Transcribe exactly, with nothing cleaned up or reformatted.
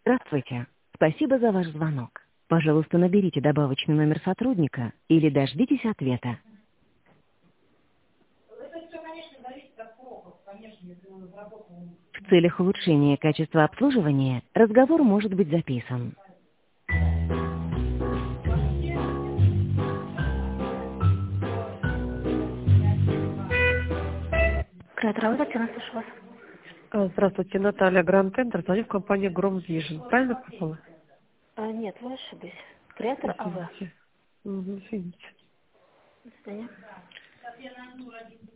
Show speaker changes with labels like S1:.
S1: Здравствуйте. Спасибо за ваш звонок. Пожалуйста, наберите добавочный номер сотрудника или дождитесь ответа. В целях улучшения качества обслуживания разговор может быть записан. Креатор, Татьяна, слышу вас.
S2: А, Здравствуйте, Наталья, Гранд Тендер, звоню в компанию Гром Vision. Правильно попала?
S1: А, нет, вы ошиблись. Креатор АВ.
S2: Извините. Угу, извините.
S1: До свидания.